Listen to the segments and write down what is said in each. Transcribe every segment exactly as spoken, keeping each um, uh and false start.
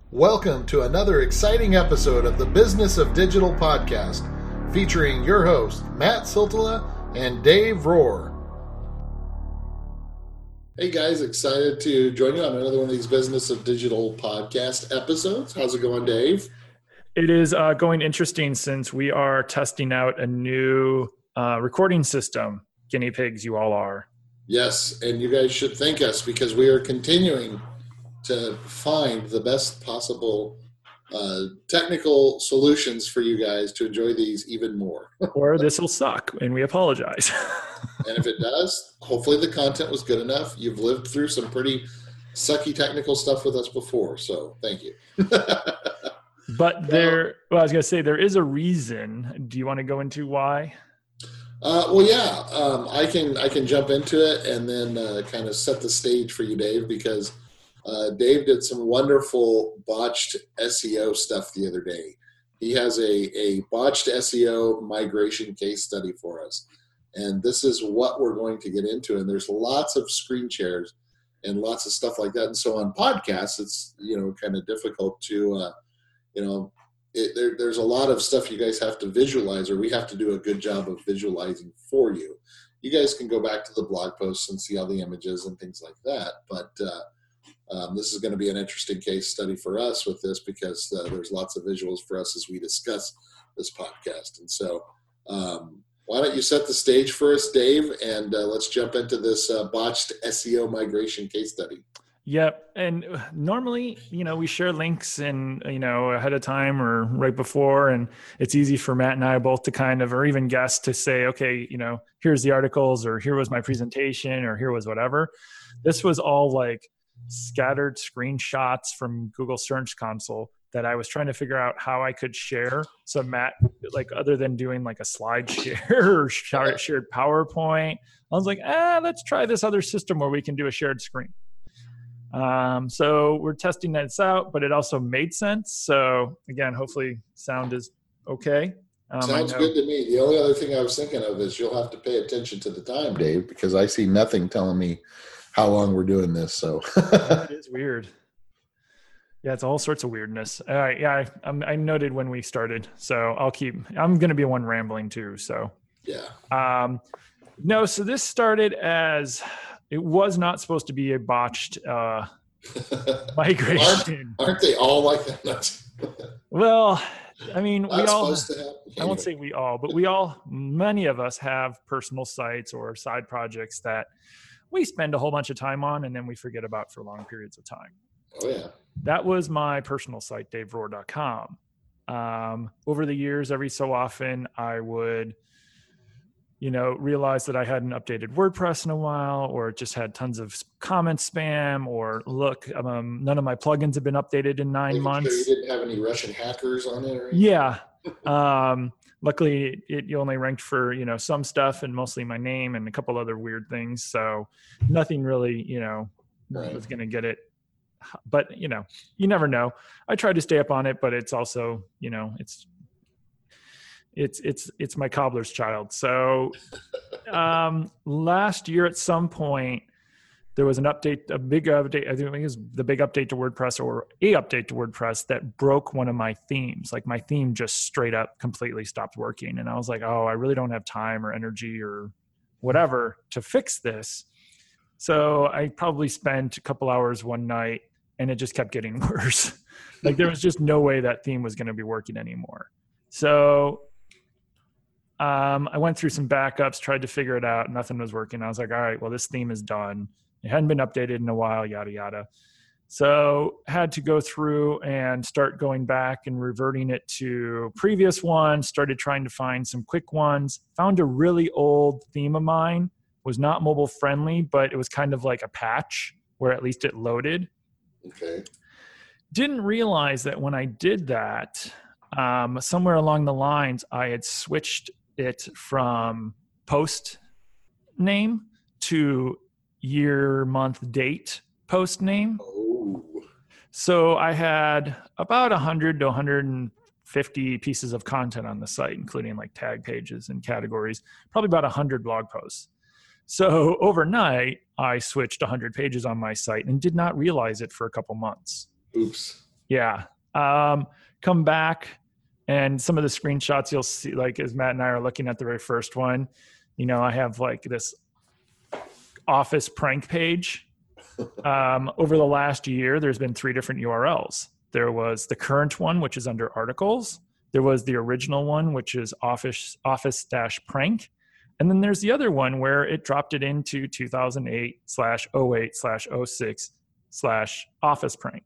Welcome to another exciting episode of the Business of Digital podcast, featuring your hosts, Matt Siltala and Dave Rohr. Hey guys, excited to join you on another one of these Business of Digital podcast episodes. How's it going, Dave? It is uh, going interesting since we are testing out a new uh, recording system. Guinea pigs, you all are. Yes, and you guys should thank us because we are continuing to find the best possible uh, technical solutions for you guys to enjoy these even more. Or this will suck, and we apologize. And if it does, hopefully the content was good enough. You've lived through some pretty sucky technical stuff with us before, so thank you. But there, well, I was going to say, there is a reason. Do you want to go into why? Uh, well, yeah, um, I can I can jump into it and then uh, kind of set the stage for you, Dave, because Uh, Dave did some wonderful botched S E O stuff the other day. He has a, a botched S E O migration case study for us. And this is what we're going to get into. And there's lots of screen shares and lots of stuff like that. And so on podcasts, it's, you know, kind of difficult to, uh, you know, it, there, there's a lot of stuff you guys have to visualize, or we have to do a good job of visualizing for you. You guys can go back to the blog posts and see all the images and things like that. But, uh, Um, this is going to be an interesting case study for us with this because uh, there's lots of visuals for us as we discuss this podcast. And so um, why don't you set the stage for us, Dave, and uh, let's jump into this uh, botched S E O migration case study. Yep. And normally, you know, we share links and, you know, ahead of time or right before, and it's easy for Matt and I both to kind of, or even guests to say, okay, you know, here's the articles, or here was my presentation, or here was whatever. This was all like scattered screenshots from Google Search Console that I was trying to figure out how I could share. So Matt, like other than doing like a slide share or shared PowerPoint, I was like, ah, let's try this other system where we can do a shared screen. Um, so we're testing this out, but it also made sense. So again, hopefully sound is okay. Um, Sounds good to me. The only other thing I was thinking of is you'll have to pay attention to the time, Dave, because I see nothing telling me how long we're doing this. So it is weird. Yeah, it's all sorts of weirdness. All right. Yeah, I, I'm, I noted when we started, so I'll keep, I'm going to be one rambling too. So yeah. Um, no, so this started as, it was not supposed to be a botched uh, migration. aren't, aren't they all like that? Well, I mean, not we all, anyway. I won't say we all, but we all, many of us have personal sites or side projects that we spend a whole bunch of time on and then we forget about for long periods of time. Oh yeah. That was my personal site, dave rohr dot com. Um, over the years, every so often I would, you know, realize that I hadn't updated WordPress in a while, or just had tons of comment spam, or look, um, none of my plugins have been updated in nine Making months. Sure you didn't have any Russian hackers on it or anything? Yeah. Um, luckily it, it only ranked for, you know, some stuff and mostly my name and a couple other weird things. So nothing really, you know, right. was going to get it, but you know, you never know. I tried to stay up on it, but it's also, you know, it's, it's, it's, it's my cobbler's child. So, um, last year at some point, there was an update, a big update. I think it was the big update to WordPress, or a update to WordPress that broke one of my themes. Like my theme just straight up completely stopped working. And I was like, oh, I really don't have time or energy or whatever to fix this. So I probably spent a couple hours one night and it just kept getting worse. Like there was just no way that theme was going to be working anymore. So um, I went through some backups, tried to figure it out. Nothing was working. I was like, all right, well, this theme is done. It hadn't been updated in a while, yada, yada. So had to go through and start going back and reverting it to previous ones, started trying to find some quick ones, found a really old theme of mine, was not mobile friendly, but it was kind of like a patch where at least it loaded. Okay. Didn't realize that when I did that, um, somewhere along the lines, I had switched it from post name to year, month, date post name. Oh. So I had about one hundred to one hundred fifty pieces of content on the site, including like tag pages and categories, probably about one hundred blog posts. So overnight, I switched one hundred pages on my site and did not realize it for a couple months. Oops. Yeah. Um, come back, and some of the screenshots you'll see, like as Matt and I are looking at the very first one, you know, I have like this office prank page. Um, over the last year, there's been three different U R Ls. There was the current one, which is under articles. There was the original one, which is office office dash prank. And then there's the other one where it dropped it into two thousand eight slash oh eight slash oh six slash office prank.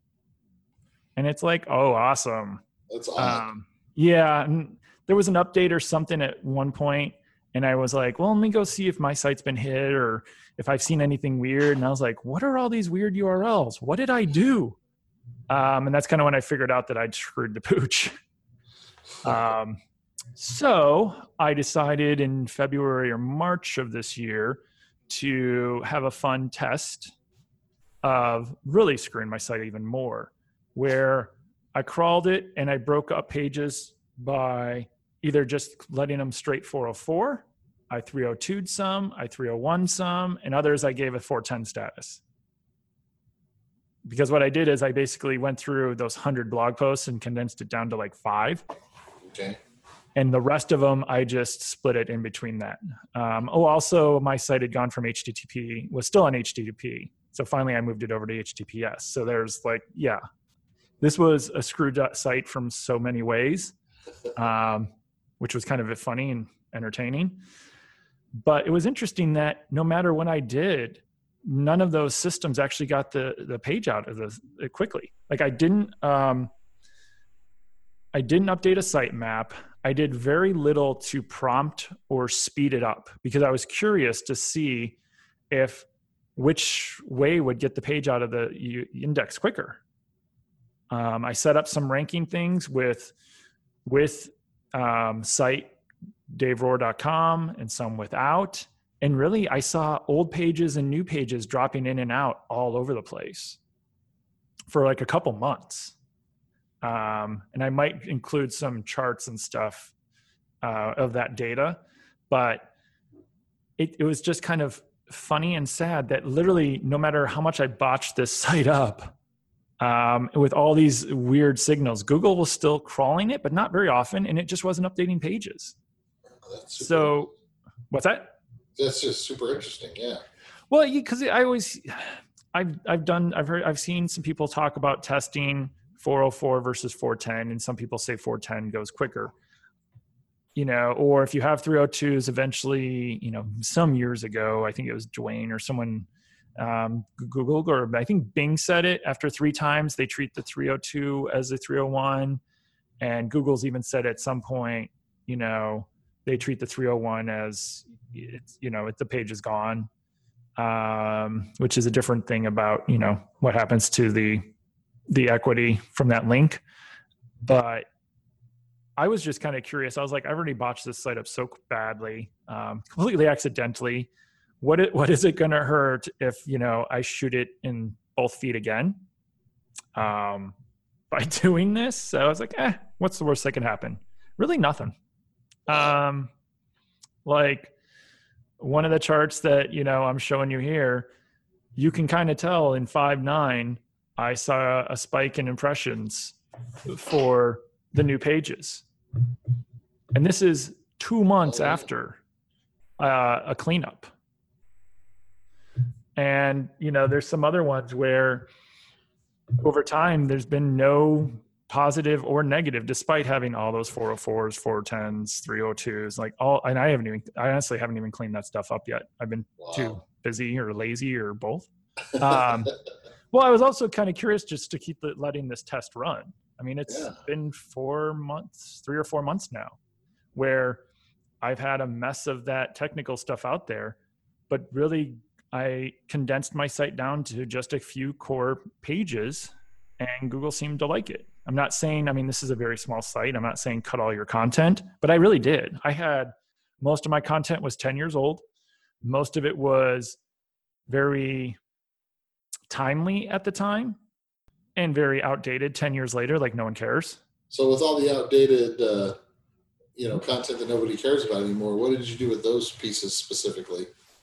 And it's like, oh, awesome. That's odd. Um, yeah. And there was an update or something at one point, and I was like, well, let me go see if my site's been hit or if I've seen anything weird. And I was like, what are all these weird U R Ls? What did I do? Um, and that's kind of when I figured out that I'd screwed the pooch. Um, so I decided in February or March of this year to have a fun test of really screwing my site even more, where I crawled it and I broke up pages by either just letting them straight four oh four, I three oh two'd some, I three oh one some, and others I gave a four ten status. Because what I did is I basically went through those one hundred blog posts and condensed it down to like five. Okay. And the rest of them, I just split it in between that. Um, oh, also my site had gone from H T T P, was still on H T T P. So finally I moved it over to H T T P S. So there's like, yeah, this was a screwed up site from so many ways, um, which was kind of funny and entertaining. But it was interesting that no matter what I did, none of those systems actually got the, the page out of the quickly. Like I didn't, um, I didn't update a sitemap. I did very little to prompt or speed it up because I was curious to see if which way would get the page out of the index quicker. Um, I set up some ranking things with, with um, site dave rohr dot com and some without. And really, I saw old pages and new pages dropping in and out all over the place for like a couple months. Um, and I might include some charts and stuff uh, of that data, but it, it was just kind of funny and sad that literally no matter how much I botched this site up um, with all these weird signals, Google was still crawling it, but not very often, and it just wasn't updating pages. That's super, So what's that? That's just super interesting. Yeah. Well, because I always, I've I've done, I've heard, I've seen some people talk about testing four oh four versus four ten, and some people say four ten goes quicker. You know, or if you have three oh twos, eventually, you know, some years ago, I think it was Dwayne or someone, um, Google or I think Bing said it. After three times, they treat the three oh two as a three oh one, and Google's even said at some point, you know, they treat the three oh one as it's, you know, it, the page is gone, um, which is a different thing about, you know, what happens to the, the equity from that link. But I was just kind of curious. I was like, I've already botched this site up so badly, um, completely accidentally. What, it, what is it going to hurt if, you know, I shoot it in both feet again, um, by doing this? So I was like, eh, what's the worst that can happen? Really nothing. Um, like one of the charts that, you know, I'm showing you here, you can kind of tell in five nine, I saw a spike in impressions for the new pages. And this is two months after uh, a cleanup. And, you know, there's some other ones where over time, there's been no positive or negative, despite having all those four oh fours, four tens, three oh twos, like all, and I haven't even, I honestly haven't even cleaned that stuff up yet. I've been wow. too busy or lazy or both. Um, well, I was also kind of curious just to keep letting this test run. I mean, it's yeah. been four months, three or four months now, where I've had a mess of that technical stuff out there, but really I condensed my site down to just a few core pages, and Google seemed to like it. I'm not saying, I mean, this is a very small site. I'm not saying cut all your content, but I really did. I had, most of my content was ten years old. Most of it was very timely at the time and very outdated ten years later, like no one cares. So with all the outdated, uh, you know, content that nobody cares about anymore, what did you do with those pieces specifically?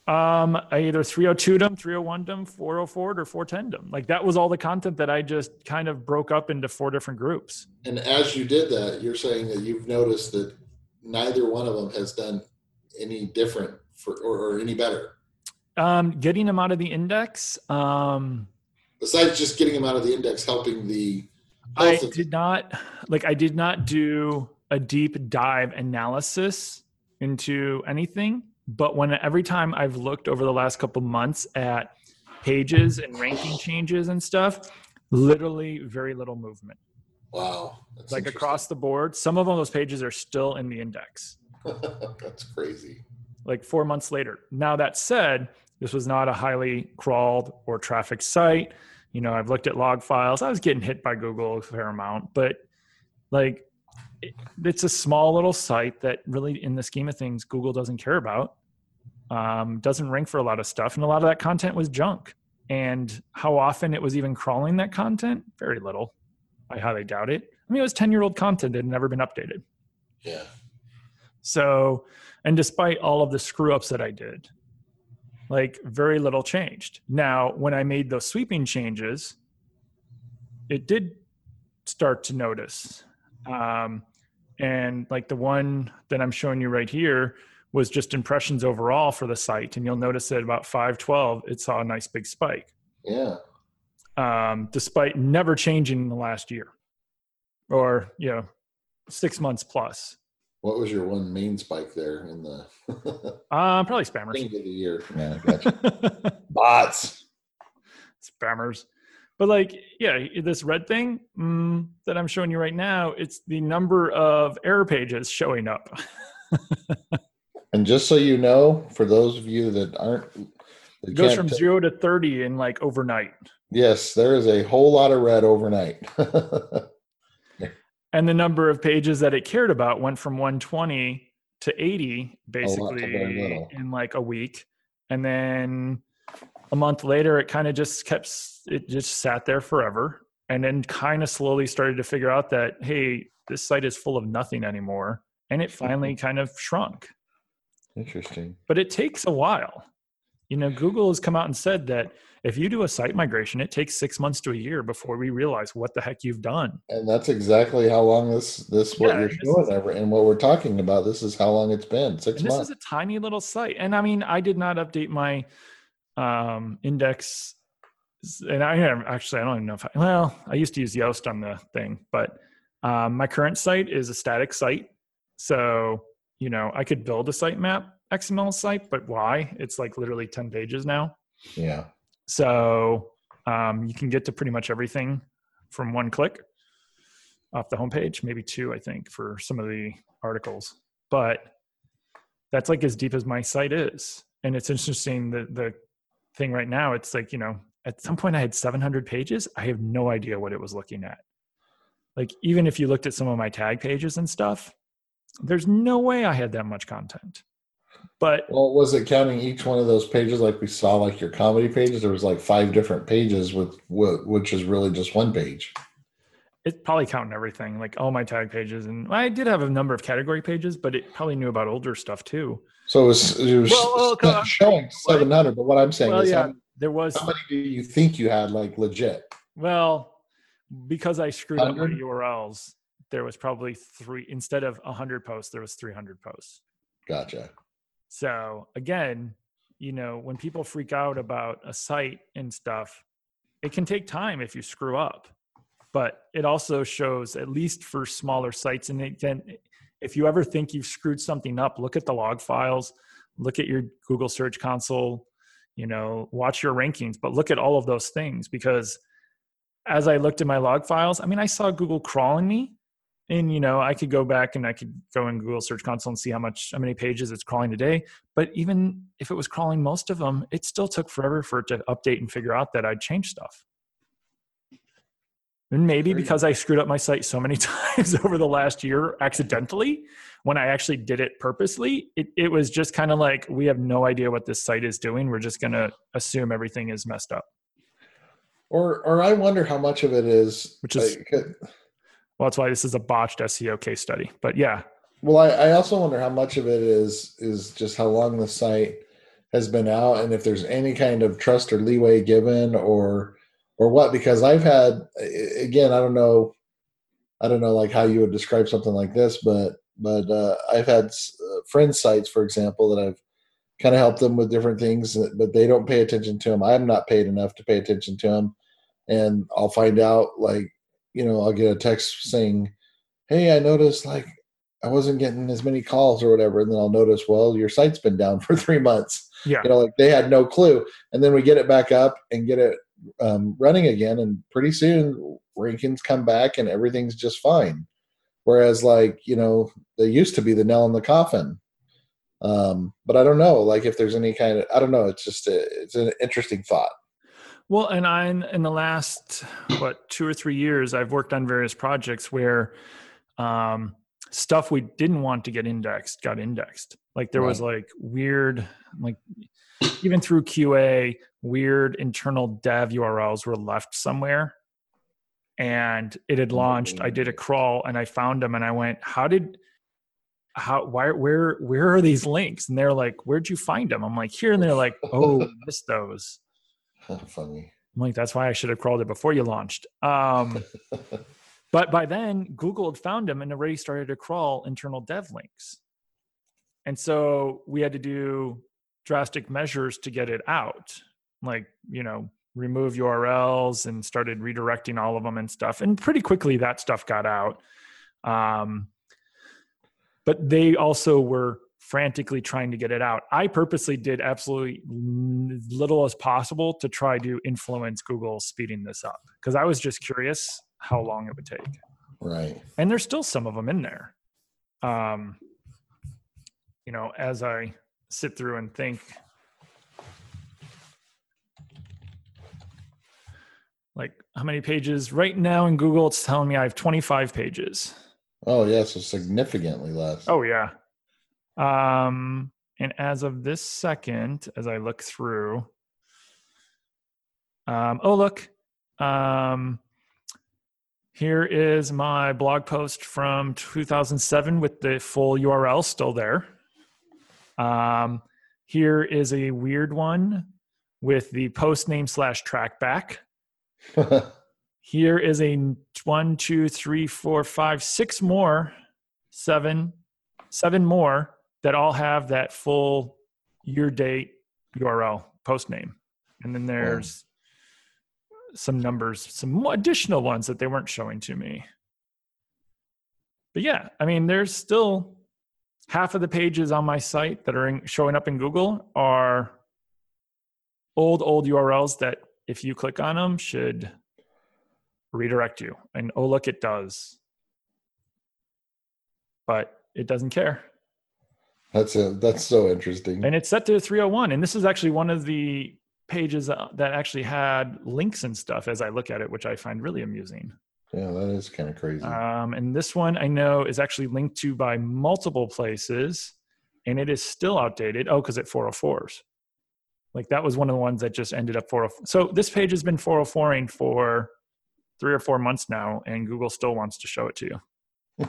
Um, I either three oh two'd them, three oh one'd them, four oh four'd, or four ten'd them. Like that was all the content that I just kind of broke up into four different groups. And as you did that, you're saying that you've noticed that neither one of them has done any different for, or, or any better. Um, getting them out of the index. Um, Besides just getting them out of the index, helping the. I did not like. I did not do a deep dive analysis into anything. But when every time I've looked over the last couple months at pages and ranking changes and stuff, literally very little movement. Wow. Like across the board. Some of them, those pages are still in the index. That's crazy. Like four months later. Now that said, this was not a highly crawled or trafficked site. You know, I've looked at log files. I was getting hit by Google a fair amount, but like, it's a small little site that really, in the scheme of things, Google doesn't care about. Um, doesn't rank for a lot of stuff. And a lot of that content was junk. And how often it was even crawling that content? Very little. I highly doubt it. I mean, it was ten-year-old content that had never been updated. Yeah. So, and despite all of the screw-ups that I did, like very little changed. Now, when I made those sweeping changes, it did start to notice. Um, and like the one that I'm showing you right here was just impressions overall for the site. And you'll notice that about five twelve, it saw a nice big spike. Yeah. Um, despite never changing in the last year or, you know, six months plus. What was your one main spike there in the uh, probably spammers. End of the year. Yeah, gotcha. Bots. Spammers. But like, yeah, this red thing mm, that I'm showing you right now, it's the number of error pages showing up. And just so you know, for those of you that aren't, that it goes from t- zero to thirty in like overnight. Yes, there is a whole lot of red overnight. And the number of pages that it cared about went from one twenty to eighty basically to in like a week. And then a month later, it kind of just kept, it just sat there forever. And then kind of slowly started to figure out that, hey, this site is full of nothing anymore. And it finally kind of shrunk. Interesting. But it takes a while. You know, Google has come out and said that if you do a site migration, it takes six months to a year before we realize what the heck you've done. And that's exactly how long this, this what yeah, you're showing ever and what we're talking about. This is how long it's been. Six this months. This is a tiny little site. And I mean, I did not update my um, index. And I actually, I don't even know if I, well, I used to use Yoast on the thing, but um, my current site is a static site. So, you know, I could build a sitemap X M L site, but why? It's like literally ten pages now. Yeah. So um, you can get to pretty much everything from one click off the homepage, maybe two, I think, for some of the articles. But that's like as deep as my site is. And it's interesting that the thing right now, it's like, you know, at some point I had seven hundred pages. I have no idea what it was looking at. Like, even if you looked at some of my tag pages and stuff, there's no way I had that much content. But well, was it counting each one of those pages like we saw, like your comedy pages? There was like five different pages with which is really just one page. It's probably counting everything, like all my tag pages, and I did have a number of category pages, but it probably knew about older stuff too. So it was, it was well, well, showing seven hundred. But what I'm saying well, is, yeah, how, there was. How many do you think you had, like legit? Well, because I screwed one hundred? Up my U R Ls, there was probably three instead of a hundred posts. There was three hundred posts. Gotcha. So again, you know, when people freak out about a site and stuff, it can take time if you screw up, but it also shows, at least for smaller sites. And then if you ever think you've screwed something up, look at the log files, look at your Google Search Console, you know, watch your rankings, but look at all of those things, because as I looked at my log files, I mean, I saw Google crawling me. And, you know, I could go back and I could go in Google Search Console and see how much, how many pages it's crawling a day. But even if it was crawling most of them, it still took forever for it to update and figure out that I'd changed stuff. And maybe because I screwed up my site so many times over the last year accidentally, when I actually did it purposely, it, it was just kind of like, we have no idea what this site is doing. We're just going to assume everything is messed up. Or, or I wonder how much of it is, which is, like, well, that's why this is a botched S E O case study. But yeah. Well, I, I also wonder how much of it is is just how long the site has been out, and if there's any kind of trust or leeway given, or or what. Because I've had, again, I don't know, I don't know like how you would describe something like this, but but uh, I've had uh, friend sites, for example, that I've kind of helped them with different things, but they don't pay attention to them. I'm not paid enough to pay attention to them, and I'll find out, like, you know, I'll get a text saying, "Hey, I noticed like I wasn't getting as many calls or whatever," and then I'll notice, well, your site's been down for three months. Yeah. You know, like they had no clue, and then we get it back up and get it um, running again, and pretty soon rankings come back and everything's just fine. Whereas, like, you know, they used to be the nail in the coffin. Um, but I don't know, like, if there's any kind of, I don't know. It's just a, it's an interesting thought. Well, and I, in the last, what, two or three years, I've worked on various projects where um, stuff we didn't want to get indexed got indexed. Like there right. was like weird, like even through Q A, weird internal dev U R Ls were left somewhere. And it had launched. I did a crawl and I found them and I went, how did, how, why, where, where are these links? And they're like, where'd you find them? I'm like, here. And they're like, oh, missed those. Funny. I'm like, that's why I should have crawled it before you launched. Um, but by then Google had found them and already started to crawl internal dev links. And so we had to do drastic measures to get it out. Like, you know, remove U R Ls and started redirecting all of them and stuff. And pretty quickly that stuff got out. Um, but they also were frantically trying to get it out. I purposely did absolutely little as possible to try to influence Google speeding this up, because I was just curious how long it would take. Right. And there's still some of them in there. Um, you know, as I sit through and think, like, how many pages right now in Google? It's telling me I have twenty-five pages. Oh yeah, so significantly less. Oh yeah. Um, and as of this second, as I look through, um, oh look, um, here is my blog post from two thousand seven with the full U R L still there. Um, here is a weird one with the post name slash trackback. Here is a one, two, three, four, five, six more, seven, seven more that all have that full year date U R L post name. And then there's oh. some numbers, some additional ones that they weren't showing to me. But yeah, I mean, there's still half of the pages on my site that are in, showing up in Google are old, old U R Ls that if you click on them should redirect you. And oh, look, it does. But it doesn't care. That's a, that's so interesting. And it's set to three oh one. And this is actually one of the pages that actually had links and stuff as I look at it, which I find really amusing. Yeah, that is kind of crazy. Um, and this one I know is actually linked to by multiple places, and it is still outdated. Oh, because it four oh fours. Like that was one of the ones that just ended up four oh four. So this page has been four oh four-ing for three or four months now, and Google still wants to show it to you.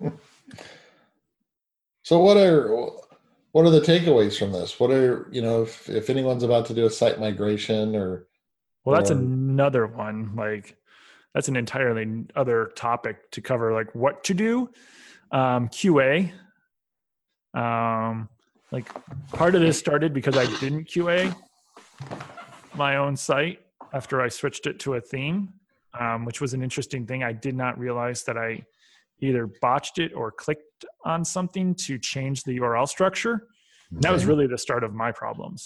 So what are what are the takeaways from this? What are, you know, if, if anyone's about to do a site migration or well, that's or, another one. Like that's an entirely other topic to cover. Like what to do, um, Q A. Um, like part of this started because I didn't Q A my own site after I switched it to a theme, um, which was an interesting thing. I did not realize that I either botched it or clicked on something to change the U R L structure. Okay. And that was really the start of my problems.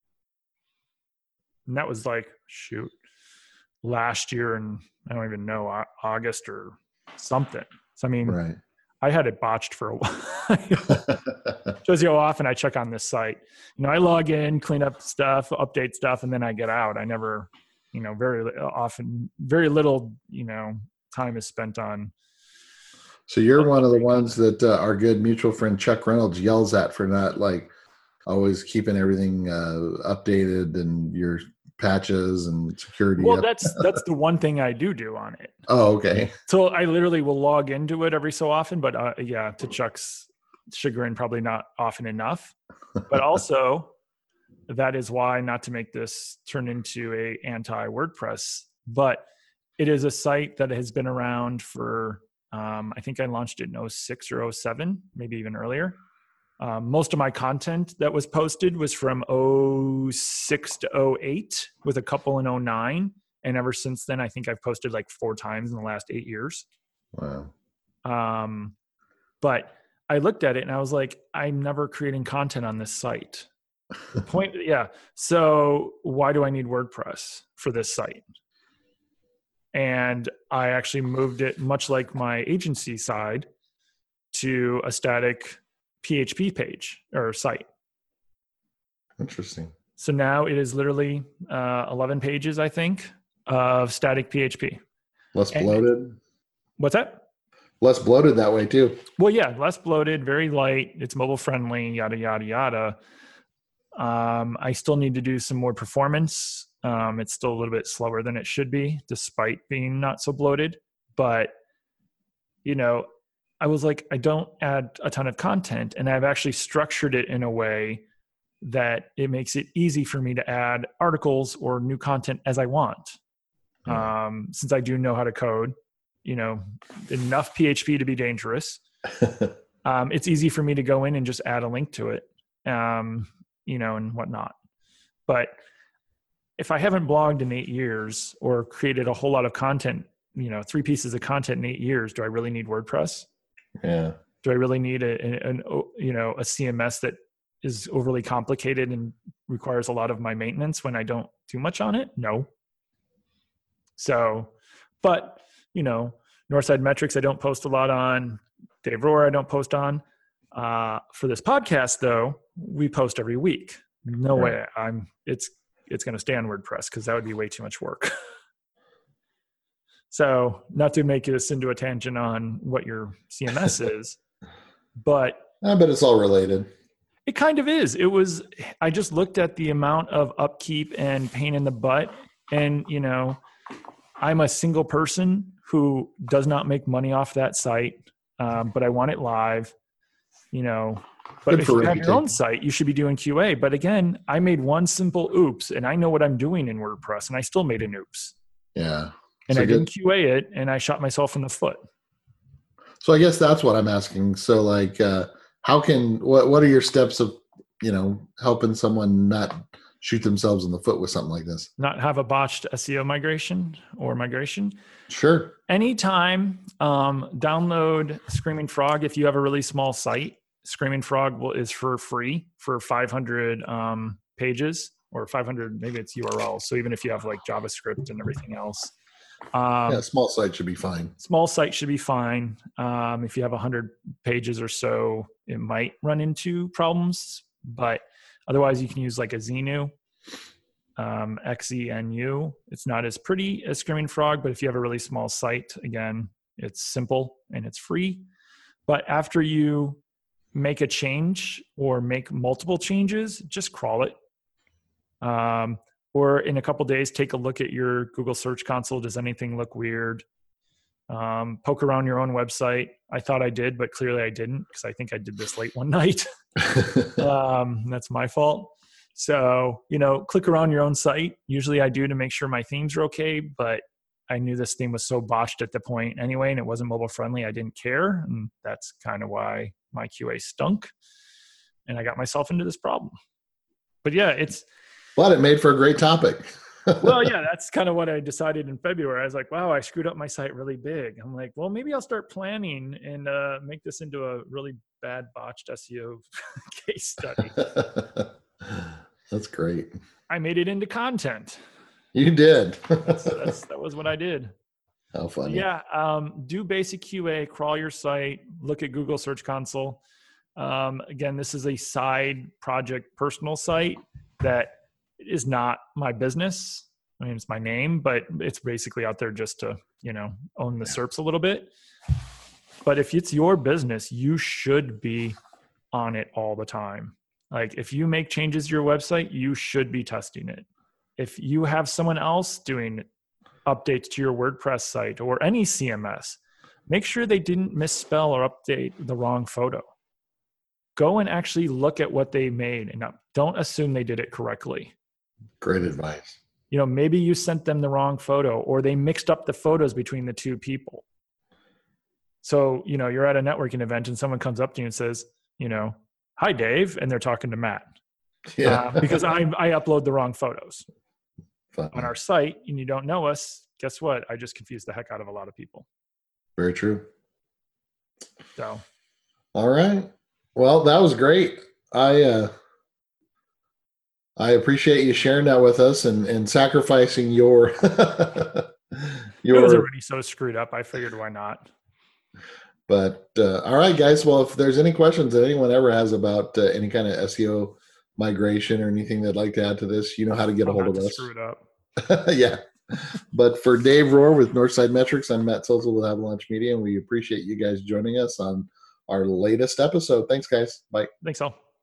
And that was like, shoot, last year, and I don't even know, August or something. So, I mean, right. I had it botched for a while. Shows you how often I check on this site. You know, I log in, clean up stuff, update stuff, and then I get out. I never, you know, very often, very little, you know, time is spent on. So you're one of the ones that uh, our good mutual friend Chuck Reynolds yells at for not like always keeping everything uh, updated and your patches and security. Well, up. that's that's the one thing I do do on it. Oh, okay. So I literally will log into it every so often, but uh, yeah, to Chuck's chagrin, probably not often enough. But also, that is why, not to make this turn into a anti-WordPress, but it is a site that has been around for, um, I think I launched it in oh six or oh seven, maybe even earlier. Um, most of my content that was posted was from oh six to oh eight with a couple in oh nine. And ever since then, I think I've posted like four times in the last eight years. Wow. Um, but I looked at it and I was like, I'm never creating content on this site. The point, yeah. So why do I need WordPress for this site? And I actually moved it, much like my agency side, to a static P H P page or site. Interesting. So now it is literally uh, eleven pages, I think, of static P H P. Less And bloated. What's that? Less bloated that way too. Well, yeah, less bloated, very light. It's mobile friendly, yada, yada, yada. Um, I still need to do some more performance. Um, it's still a little bit slower than it should be, despite being not so bloated. But, you know, I was like, I don't add a ton of content, and I've actually structured it in a way that it makes it easy for me to add articles or new content as I want. Mm. Um, since I do know how to code, you know, enough P H P to be dangerous. um, it's easy for me to go in and just add a link to it, um, you know, and whatnot. But if I haven't blogged in eight years or created a whole lot of content, you know, three pieces of content in eight years, do I really need WordPress? Yeah. Do I really need a, an, an you know, a C M S that is overly complicated and requires a lot of my maintenance when I don't do much on it? No. So, but, you know, Northside Metrics, I don't post a lot on. Dave Rohr, I don't post on. Uh, for this podcast, though, we post every week. No right. way I'm, it's, it's going to stay on WordPress because that would be way too much work. So not to make this into a tangent on what your C M S is, but I bet it's all related. It kind of is. It was, I just looked at the amount of upkeep and pain in the butt. And, you know, I'm a single person who does not make money off that site, um, but I want it live, you know. But Good if you have your own site, you should be doing Q A. But again, I made one simple oops, and I know what I'm doing in WordPress, and I still made an oops. Yeah. And so I good. didn't Q A it, and I shot myself in the foot. So I guess that's what I'm asking. So like, uh, how can, what, what are your steps of, you know, helping someone not shoot themselves in the foot with something like this? Not have a botched S E O migration or migration? Sure. Anytime, um, download Screaming Frog if you have a really small site. Screaming Frog will, is for free for five hundred um, pages or five hundred, maybe it's U R Ls. So even if you have like JavaScript and everything else. Um, yeah, small site should be fine. Small site should be fine. Um, if you have one hundred pages or so, it might run into problems, but otherwise you can use like a Xenu, um, X E N U. It's not as pretty as Screaming Frog, but if you have a really small site, again, it's simple and it's free. But after you make a change or make multiple changes, just crawl it. Um, or in a couple days, take a look at your Google Search Console. Does anything look weird? Um, poke around your own website. I thought I did, but clearly I didn't because I think I did this late one night. um, that's my fault. So, you know, click around your own site. Usually I do to make sure my themes are okay, but I knew this theme was so botched at the point anyway, and it wasn't mobile friendly. I didn't care. And that's kind of why my Q A stunk. And I got myself into this problem. But yeah, it's, But it made for a great topic. well, yeah, that's kind of what I decided in February. I was like, wow, I screwed up my site really big. I'm like, well, maybe I'll start planning and uh, make this into a really bad botched S E O case study. That's great. I made it into content. You did. that's, that's, that was what I did. How funny. Yeah. Um, do basic Q A, crawl your site, look at Google Search Console. Um, again, this is a side project personal site that is not my business. I mean, it's my name, but it's basically out there just to, you know, own the S E R Ps a little bit. But if it's your business, you should be on it all the time. Like if you make changes to your website, you should be testing it. If you have someone else doing updates to your WordPress site or any C M S, make sure they didn't misspell or update the wrong photo. go and actually look at what they made, and not, don't assume they did it correctly. Great advice. You know, maybe you sent them the wrong photo, or they mixed up the photos between the two people. So, you know, you're at a networking event and someone comes up to you and says, you know, "Hi, Dave," and they're talking to Matt. Yeah. uh, because I, I upload the wrong photos Fun. on our site, and you don't know us. Guess what? I just confused the heck out of a lot of people. Very true. So, all right. Well, that was great. I, uh, I appreciate you sharing that with us and, and sacrificing your, your, it was already so screwed up. I figured, why not? But uh, all right, guys. Well, if there's any questions that anyone ever has about uh, any kind of S E O migration or anything they'd like to add to this, you know how to get I'm a hold not of to us. Screw it up. Yeah. But for Dave Rohr with Northside Metrics, I'm Matt Silzel with Avalanche Media, and we appreciate you guys joining us on our latest episode. Thanks, guys. Bye. Thanks all.